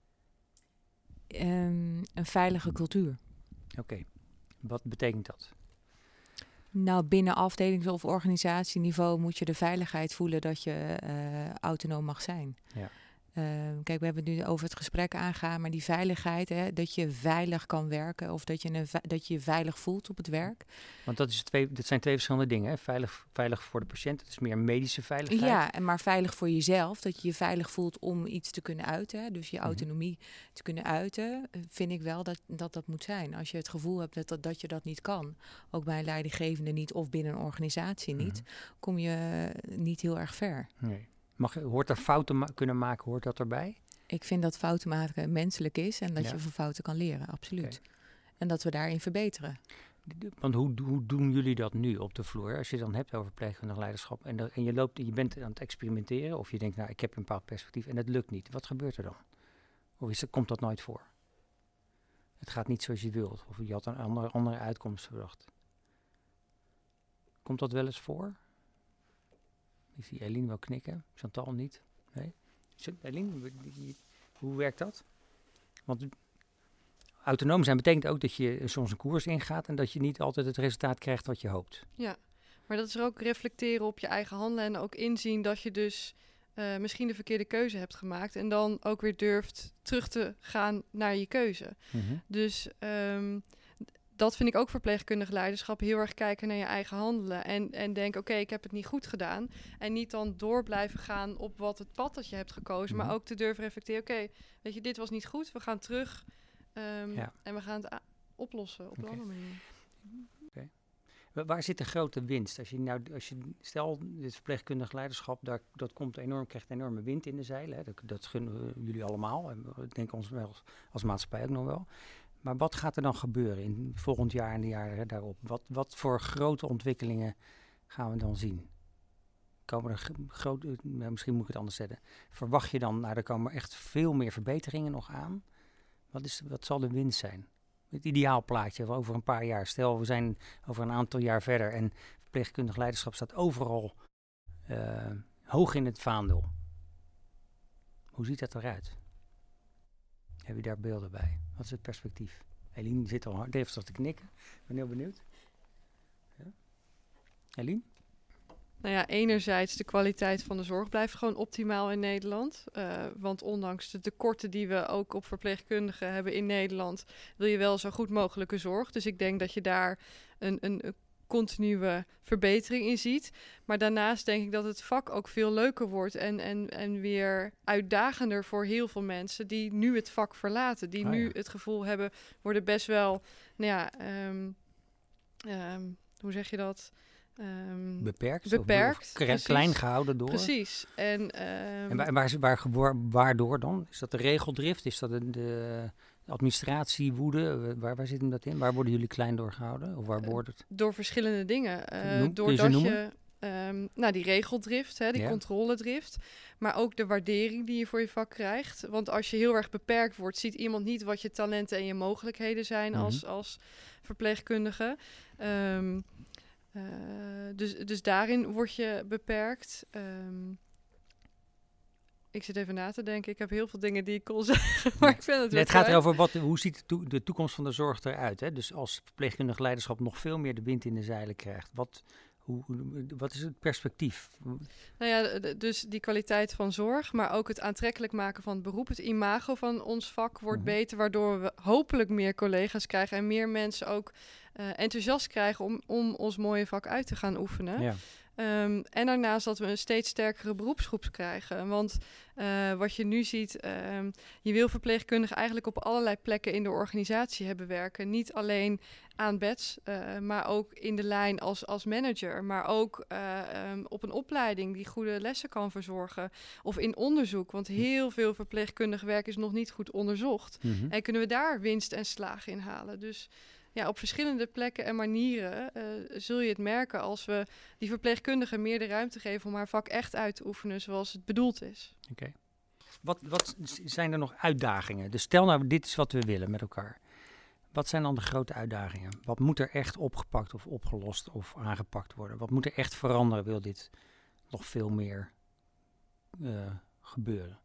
Een veilige cultuur. Oké. Wat betekent dat? Nou, binnen afdelings- of organisatieniveau moet je de veiligheid voelen dat je autonoom mag zijn. Ja. Kijk, we hebben het nu over het gesprek aangaan, maar die veiligheid, dat je veilig kan werken of dat je je veilig voelt op het werk. Want dat zijn twee verschillende dingen. Hè? Veilig voor de patiënt, het is meer medische veiligheid. Ja, maar veilig voor jezelf, dat je je veilig voelt om iets te kunnen uiten. Hè? Dus je autonomie te kunnen uiten, vind ik wel dat moet zijn. Als je het gevoel hebt dat je dat niet kan, ook bij een leidinggevende niet of binnen een organisatie niet, kom je niet heel erg ver. Nee. Hoort er fouten kunnen maken, hoort dat erbij? Ik vind dat fouten maken menselijk is en dat je van fouten kan leren, absoluut. Okay. En dat we daarin verbeteren. Want hoe doen jullie dat nu op de vloer? Als je het dan hebt over verpleegkundig leiderschap en je bent aan het experimenteren of je denkt, nou, ik heb een bepaald perspectief en het lukt niet. Wat gebeurt er dan? Of komt dat nooit voor? Het gaat niet zoals je wilt of je had een andere uitkomst verwacht. Komt dat wel eens voor? Ik zie Eline wel knikken, Chantal niet. Nee? Eline, hoe werkt dat? Want autonoom zijn betekent ook dat je soms een koers ingaat en dat je niet altijd het resultaat krijgt wat je hoopt. Ja, maar dat is er ook reflecteren op je eigen handelen en ook inzien dat je dus misschien de verkeerde keuze hebt gemaakt en dan ook weer durft terug te gaan naar je keuze. Dus dat vind ik ook verpleegkundig leiderschap. Heel erg kijken naar je eigen handelen. En denken, oké, ik heb het niet goed gedaan. En niet dan door blijven gaan op wat het pad dat je hebt gekozen. Maar ook te durven reflecteren. Oké, weet je, dit was niet goed. We gaan terug. En we gaan het oplossen op een andere manier. Okay. Waar zit de grote winst? Stel, dit verpleegkundig leiderschap, dat krijgt enorme wind in de zeilen. Hè. Dat gunnen we jullie allemaal. En we denken ons wel als maatschappij ook nog wel. Maar wat gaat er dan gebeuren in volgend jaar en de jaren daarop? Wat voor grote ontwikkelingen gaan we dan zien? Komen er misschien moet ik het anders zetten. Verwacht je dan, er komen echt veel meer verbeteringen nog aan? Wat zal de winst zijn? Het ideaalplaatje over een paar jaar. Stel, we zijn over een aantal jaar verder en verpleegkundig leiderschap staat overal hoog in het vaandel. Hoe ziet dat eruit? Heb je daar beelden bij? Wat is het perspectief? Eline zit al hard even te knikken. Ik ben heel benieuwd. Ja? Eline? Nou ja, enerzijds de kwaliteit van de zorg blijft gewoon optimaal in Nederland. Want ondanks de tekorten die we ook op verpleegkundigen hebben in Nederland, wil je wel zo goed mogelijke zorg. Dus ik denk dat je daar een continue verbetering in ziet. Maar daarnaast denk ik dat het vak ook veel leuker wordt en weer uitdagender voor heel veel mensen die nu het vak verlaten. Die nu het gevoel hebben, worden best wel, hoe zeg je dat? Beperkt. Klein gehouden door. Precies. En waardoor dan? Is dat de regeldrift? Is dat de administratiewoede? Waar zit hem dat in? Waar worden jullie klein door gehouden? Of waar wordt het? Door verschillende dingen. Doordat je die regeldrift, die controledrift. Maar ook de waardering die je voor je vak krijgt. Want als je heel erg beperkt wordt, ziet iemand niet wat je talenten en je mogelijkheden zijn als verpleegkundige. Dus daarin word je beperkt. Ik zit even na te denken. Ik heb heel veel dingen die ik kon zeggen, maar ik vind het gaat erover hoe ziet de toekomst van de zorg eruit? Hè? Dus als verpleegkundig leiderschap nog veel meer de wind in de zeilen krijgt. Wat is het perspectief? Nou ja, dus die kwaliteit van zorg, maar ook het aantrekkelijk maken van het beroep. Het imago van ons vak wordt beter, waardoor we hopelijk meer collega's krijgen en meer mensen ook enthousiast krijgen om ons mooie vak uit te gaan oefenen. Ja. En daarnaast dat we een steeds sterkere beroepsgroep krijgen. Want wat je nu ziet, je wil verpleegkundigen eigenlijk op allerlei plekken in de organisatie hebben werken. Niet alleen aan beds, maar ook in de lijn als manager. Maar ook op een opleiding die goede lessen kan verzorgen. Of in onderzoek, want heel veel verpleegkundig werk is nog niet goed onderzocht. En kunnen we daar winst en slagen in halen. Dus ja, op verschillende plekken en manieren zul je het merken als we die verpleegkundigen meer de ruimte geven om haar vak echt uit te oefenen zoals het bedoeld is. Oké. Wat zijn er nog uitdagingen? Dus stel nou, dit is wat we willen met elkaar. Wat zijn dan de grote uitdagingen? Wat moet er echt opgepakt of opgelost of aangepakt worden? Wat moet er echt veranderen? Wil dit nog veel meer gebeuren?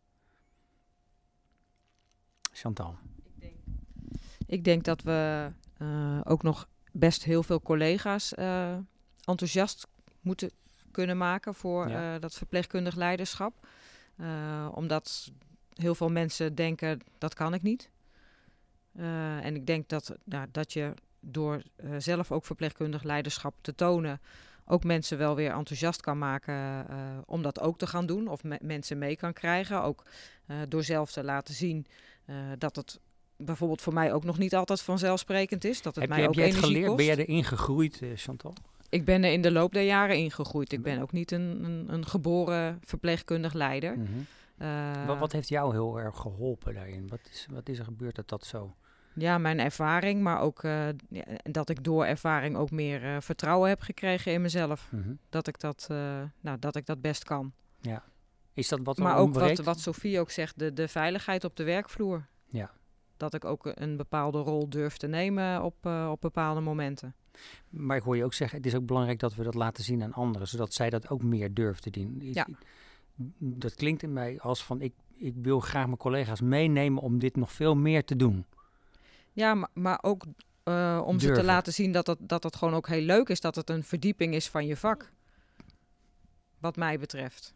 Chantal. Ik denk dat we ook nog best heel veel collega's enthousiast moeten kunnen maken voor dat verpleegkundig leiderschap. Omdat heel veel mensen denken, dat kan ik niet. En ik denk dat je door zelf ook verpleegkundig leiderschap te tonen, ook mensen wel weer enthousiast kan maken om dat ook te gaan doen. Of mensen mee kan krijgen. Ook door zelf te laten zien dat het bijvoorbeeld voor mij ook nog niet altijd vanzelfsprekend is. Dat het mij ook energie kost. Ben jij erin gegroeid, Chantal? Ik ben er in de loop der jaren ingegroeid. Ik ben ook niet een geboren verpleegkundig leider. Wat heeft jou heel erg geholpen daarin? Wat is er gebeurd dat zo? Ja, mijn ervaring, maar ook dat ik door ervaring ook meer vertrouwen heb gekregen in mezelf. Dat ik dat best kan. Ja. Is dat wat maar ook wat Sophie ook zegt, de veiligheid op de werkvloer. Ja. Dat ik ook een bepaalde rol durf te nemen op bepaalde momenten. Maar ik hoor je ook zeggen, het is ook belangrijk dat we dat laten zien aan anderen, zodat zij dat ook meer durven te doen. Ja. Dat klinkt in mij als van, ik wil graag mijn collega's meenemen om dit nog veel meer te doen. Ja, maar ook om ze te laten zien dat het gewoon ook heel leuk is, dat het een verdieping is van je vak. Wat mij betreft.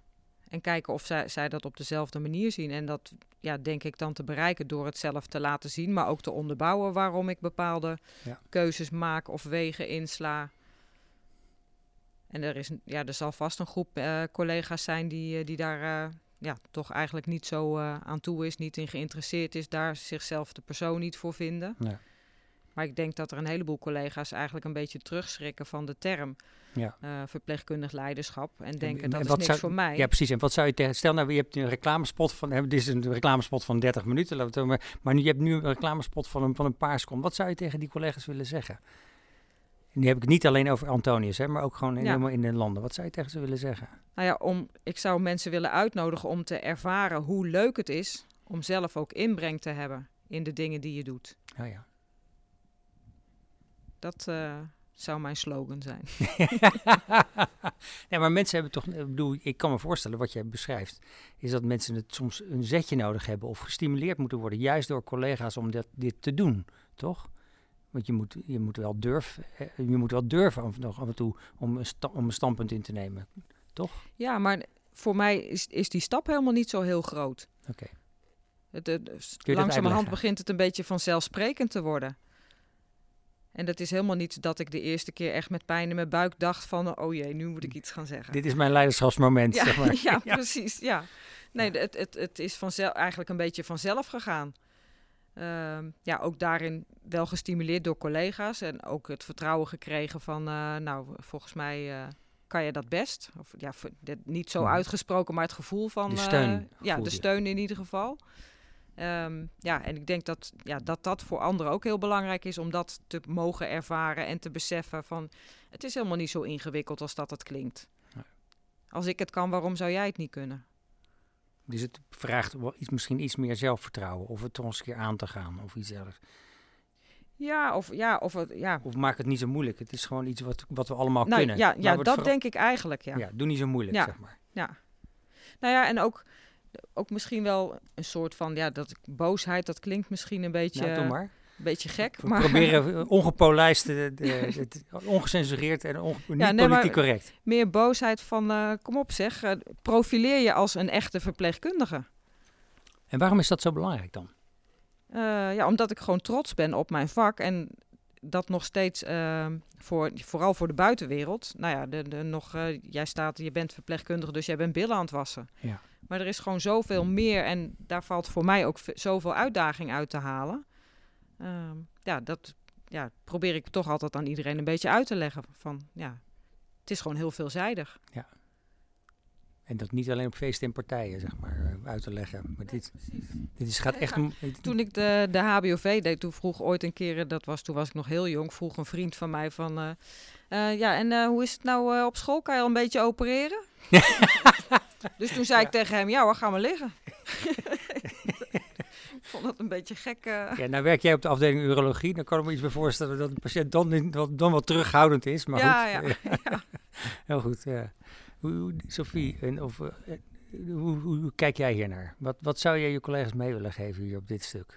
En kijken of zij dat op dezelfde manier zien. En dat denk ik dan te bereiken door het zelf te laten zien. Maar ook te onderbouwen waarom ik bepaalde keuzes maak of wegen insla. En er zal vast een groep collega's zijn die daar toch eigenlijk niet zo aan toe is. Niet in geïnteresseerd is. Daar zichzelf de persoon niet voor vinden. Ja. Maar ik denk dat er een heleboel collega's eigenlijk een beetje terugschrikken van de term verpleegkundig leiderschap. En denken dat is niks voor mij. Ja, precies. En wat zou je tegen... Stel nou, je hebt een reclamespot van... Dit is een reclamespot van 30 minuten. Maar je hebt nu een reclamespot van een paar seconden. Wat zou je tegen die collega's willen zeggen? En nu heb ik het niet alleen over Antonius, maar ook gewoon helemaal in de landen. Wat zou je tegen ze willen zeggen? Nou ja, ik zou mensen willen uitnodigen om te ervaren hoe leuk het is om zelf ook inbreng te hebben in de dingen die je doet. Oh ja. Dat zou mijn slogan zijn. Ja, maar mensen hebben toch... Ik kan me voorstellen, wat jij beschrijft... is dat mensen het soms een zetje nodig hebben... of gestimuleerd moeten worden... juist door collega's om dit te doen, toch? Want je moet wel durven af en toe... om een standpunt in te nemen, toch? Ja, maar voor mij is die stap helemaal niet zo heel groot. Oké. Langzamerhand begint het een beetje vanzelfsprekend te worden. En dat is helemaal niet dat ik de eerste keer echt met pijn in mijn buik dacht van... oh jee, nu moet ik iets gaan zeggen. Dit is mijn leiderschapsmoment, zeg maar. Ja, precies, ja. Nee, het is eigenlijk een beetje vanzelf gegaan. Ook daarin wel gestimuleerd door collega's... en ook het vertrouwen gekregen van... volgens mij kan je dat best. Of, niet zo uitgesproken, maar het gevoel van... De steun. De steun in ieder geval... en ik denk dat voor anderen ook heel belangrijk is om dat te mogen ervaren en te beseffen van het is helemaal niet zo ingewikkeld als dat het klinkt. Nee. Als ik het kan, waarom zou jij het niet kunnen? Dus het vraagt misschien iets meer zelfvertrouwen of het toch eens een keer aan te gaan of iets dergelijks. Of maak het niet zo moeilijk. Het is gewoon iets wat we allemaal kunnen. Ja, dat denk ik eigenlijk, ja. Ja, doe niet zo moeilijk, zeg maar. Ja. Nou ja, en ook misschien wel een soort van, boosheid, dat klinkt misschien een beetje... Ja, doe maar. Een beetje gek. We proberen ongepolijst, ongecensureerd en niet politiek correct. Meer boosheid van, kom op zeg, profileer je als een echte verpleegkundige. En waarom is dat zo belangrijk dan? Omdat ik gewoon trots ben op mijn vak en dat nog steeds, vooral voor de buitenwereld. Nou ja, je bent verpleegkundige, dus jij bent billen aan het wassen. Ja. Maar er is gewoon zoveel meer en daar valt voor mij ook zoveel uitdaging uit te halen. Dat probeer ik toch altijd aan iedereen een beetje uit te leggen. Het is gewoon heel veelzijdig. Ja. En dat niet alleen op feesten en partijen, zeg maar, uit te leggen. Maar gaat echt om... Toen ik de HBOV deed, toen vroeg ooit een keer, toen was ik nog heel jong, vroeg een vriend van mij van... hoe is het nou op school? Kan je al een beetje opereren? Dus toen zei ik tegen hem, ja hoor, ga maar liggen. Ik vond dat een beetje gek. Ja, nou werk jij op de afdeling urologie. Dan kan ik me iets bij voorstellen dat de patiënt dan wat terughoudend is. Maar goed. Ja. Heel goed, ja. Sophie, hoe kijk jij hier naar? Wat zou jij je collega's mee willen geven hier op dit stuk?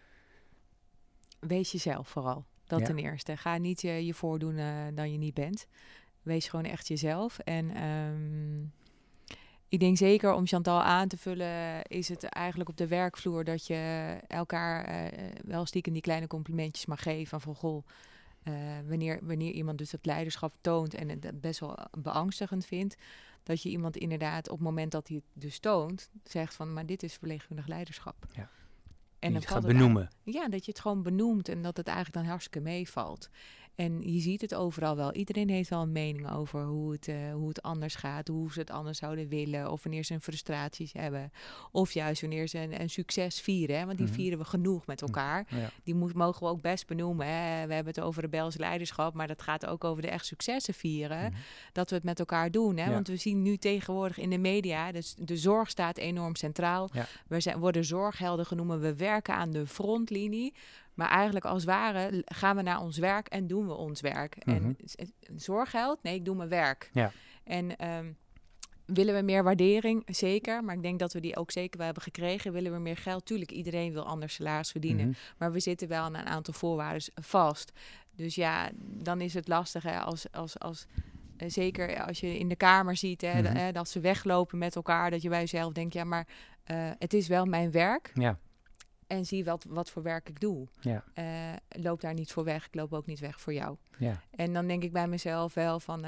Wees jezelf vooral. Dat ten eerste. Ga niet je voordoen dan je niet bent. Wees gewoon echt jezelf. En ik denk zeker om Chantal aan te vullen, is het eigenlijk op de werkvloer dat je elkaar wel stiekem die kleine complimentjes mag geven. Van goh, wanneer iemand dus dat leiderschap toont en het best wel beangstigend vindt, dat je iemand inderdaad op het moment dat hij het dus toont, zegt van, maar dit is verpleegkundig leiderschap. Ja. En dan gaat benoemen. Dat je het gewoon benoemt en dat het eigenlijk dan hartstikke meevalt. En je ziet het overal wel. Iedereen heeft wel een mening over hoe het anders gaat. Hoe ze het anders zouden willen. Of wanneer ze een frustraties hebben. Of juist wanneer ze een succes vieren. Hè? Want die vieren we genoeg met elkaar. Ja. Die mogen we ook best benoemen. Hè? We hebben het over rebels leiderschap. Maar dat gaat ook over de echt successen vieren. Dat we het met elkaar doen. Hè? Ja. Want we zien nu tegenwoordig in de media. Dus de zorg staat enorm centraal. Ja. We worden zorghelden genoemd. We werken aan de frontlinie. Maar eigenlijk als het ware gaan we naar ons werk en doen we ons werk. En zorggeld? Nee, ik doe mijn werk. Ja. En willen we meer waardering? Zeker. Maar ik denk dat we die ook zeker wel hebben gekregen. Willen we meer geld? Tuurlijk, iedereen wil anders salaris verdienen. Maar we zitten wel aan een aantal voorwaarden vast. Dus ja, dan is het lastig hè, als zeker als je in de kamer ziet, dat ze weglopen met elkaar, dat je bij jezelf denkt, ja, maar het is wel mijn werk. Ja. En zie wat voor werk ik doe. Ja. Loop daar niet voor weg. Ik loop ook niet weg voor jou. Ja. En dan denk ik bij mezelf wel van...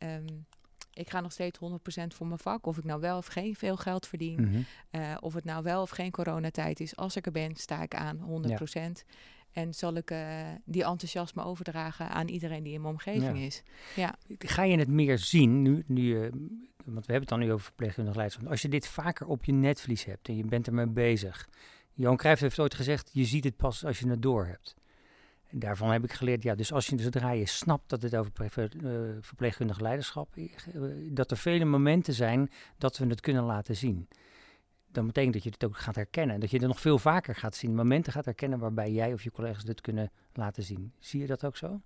ik ga nog steeds 100% voor mijn vak. Of ik nou wel of geen veel geld verdien. Mm-hmm. Of het nou wel of geen coronatijd is. Als ik er ben, sta ik aan 100%. Ja. En zal ik die enthousiasme overdragen aan iedereen die in mijn omgeving is. Ja. Ga je het meer zien, nu want we hebben het dan nu over verpleegkundig leiderschap. Als je dit vaker op je netvlies hebt en je bent ermee bezig... Johan Cruijff heeft ooit gezegd, je ziet het pas als je het door hebt. En daarvan heb ik geleerd, ja, dus zodra je snapt dat het over verpleegkundig leiderschap is, dat er vele momenten zijn dat we het kunnen laten zien. Dan betekent dat je het ook gaat herkennen. En dat je er nog veel vaker gaat zien, momenten gaat herkennen waarbij jij of je collega's dit kunnen laten zien. Zie je dat ook zo?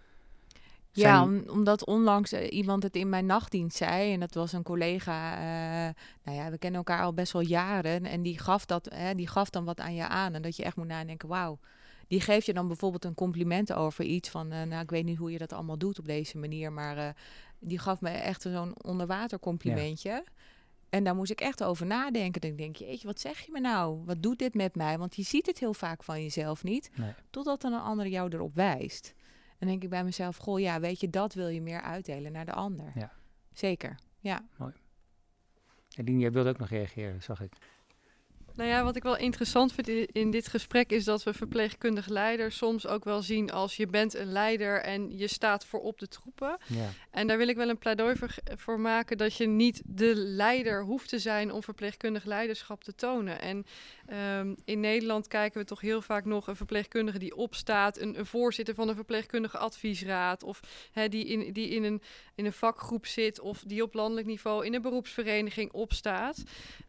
Ja, omdat onlangs iemand het in mijn nachtdienst zei. En dat was een collega. We kennen elkaar al best wel jaren. En die gaf dan wat aan je aan. En dat je echt moet nadenken, wauw. Die geeft je dan bijvoorbeeld een compliment over iets van... ik weet niet hoe je dat allemaal doet op deze manier. Maar die gaf me echt zo'n onderwater complimentje. Ja. En daar moest ik echt over nadenken. Dan denk je, jeetje, wat zeg je me nou? Wat doet dit met mij? Want je ziet het heel vaak van jezelf niet. Nee. Totdat dan een ander jou erop wijst. En denk ik bij mezelf, goh, ja, weet je, dat wil je meer uitdelen naar de ander. Ja. Zeker, ja. Mooi. Eline, jij wilde ook nog reageren, zag ik. Nou ja, wat ik wel interessant vind in dit gesprek is dat we verpleegkundig leiders soms ook wel zien als je bent een leider en je staat voorop de troepen. Ja. En daar wil ik wel een pleidooi voor maken dat je niet de leider hoeft te zijn om verpleegkundig leiderschap te tonen. En in Nederland kijken we toch heel vaak nog een verpleegkundige die opstaat, een voorzitter van een verpleegkundige adviesraad of die in een vakgroep zit of die op landelijk niveau in een beroepsvereniging opstaat.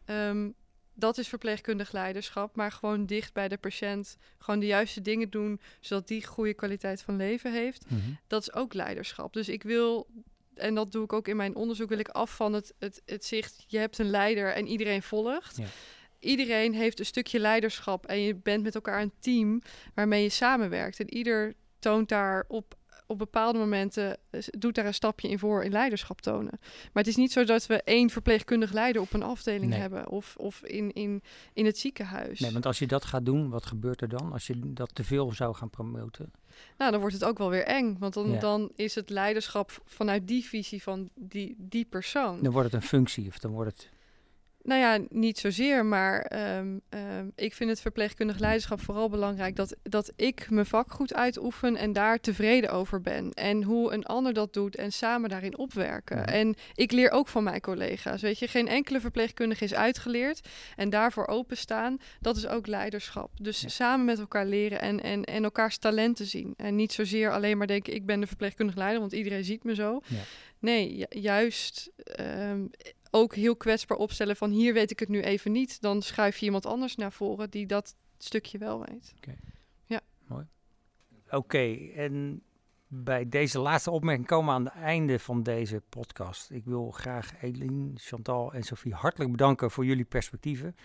Dat is verpleegkundig leiderschap, maar gewoon dicht bij de patiënt. Gewoon de juiste dingen doen, zodat die goede kwaliteit van leven heeft. Mm-hmm. Dat is ook leiderschap. Dus ik wil, en dat doe ik ook in mijn onderzoek, wil ik af van het zicht, je hebt een leider en iedereen volgt. Ja. Iedereen heeft een stukje leiderschap en je bent met elkaar een team waarmee je samenwerkt. En ieder toont daar op bepaalde momenten, doet daar een stapje in voor in leiderschap tonen. Maar het is niet zo dat we 1 verpleegkundig leider op een afdeling hebben of in het ziekenhuis. Nee, want als je dat gaat doen, wat gebeurt er dan? Als je dat te veel zou gaan promoten? Nou, dan wordt het ook wel weer eng. Want dan is het leiderschap vanuit die visie van die persoon. Dan wordt het een functie of dan wordt het... Nou ja, niet zozeer, maar ik vind het verpleegkundig leiderschap vooral belangrijk dat ik mijn vak goed uitoefen en daar tevreden over ben. En hoe een ander dat doet en samen daarin opwerken. Ja. En ik leer ook van mijn collega's. Weet je, geen enkele verpleegkundige is uitgeleerd en daarvoor openstaan, dat is ook leiderschap. Dus samen met elkaar leren en elkaars talenten zien. En niet zozeer alleen maar denken, ik ben de verpleegkundig leider, want iedereen ziet me zo. Ja. Nee, juist... ook heel kwetsbaar opstellen van hier weet ik het nu even niet. Dan schuif je iemand anders naar voren die dat stukje wel weet. Okay. Ja. Mooi. Oké, en bij deze laatste opmerking komen we aan het einde van deze podcast. Ik wil graag Eline, Chantal en Sophie hartelijk bedanken voor jullie perspectieven.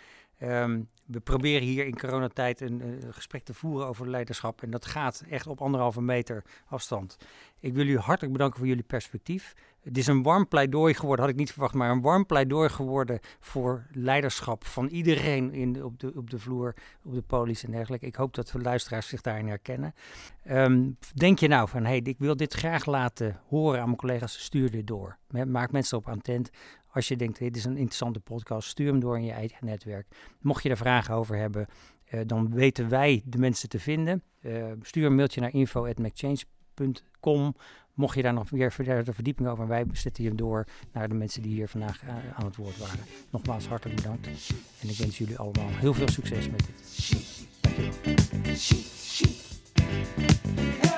We proberen hier in coronatijd een gesprek te voeren over leiderschap. En dat gaat echt op 1,5 meter afstand. Ik wil jullie hartelijk bedanken voor jullie perspectief. Het is een warm pleidooi geworden, had ik niet verwacht, maar een warm pleidooi geworden voor leiderschap van iedereen op de vloer, op de polies en dergelijke. Ik hoop dat de luisteraars zich daarin herkennen. Denk je nou van, ik wil dit graag laten horen aan mijn collega's, stuur dit door. Maak mensen op attent. Als je denkt, dit is een interessante podcast, stuur hem door in je eigen netwerk. Mocht je er vragen over hebben, dan weten wij de mensen te vinden. Stuur een mailtje naar info@machange.com. Mocht je daar nog weer verder verdieping over, wij zetten je door naar de mensen die hier vandaag aan het woord waren. Nogmaals hartelijk bedankt en ik wens jullie allemaal heel veel succes met dit. Dank je wel.